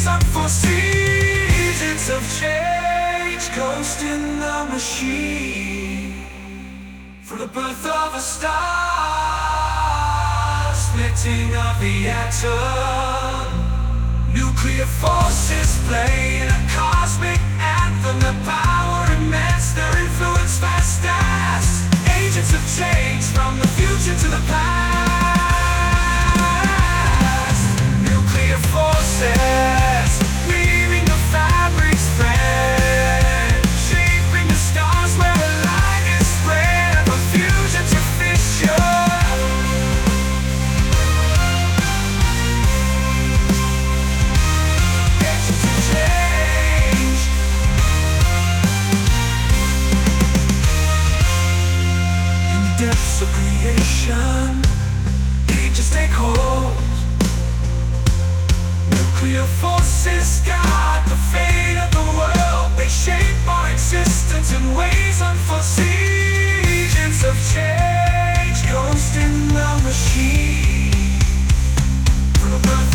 ways unforeseen. Agents of change, ghost in the machine. From the birth of a star, splitting of the atom, nuclear forces playing a cosmic anthem. Their power immense, their influence vast as agents of change from the future to the past. Nuclear forces weaving the fabric's thread, shaping the stars where the light is spread. From fusion to fission, agents of change. In the depths of creation, agents take hold. Nuclear forces guide the fate of the world. They shape our existence in ways unforeseen. Agents of change, ghost in the machine. From the birth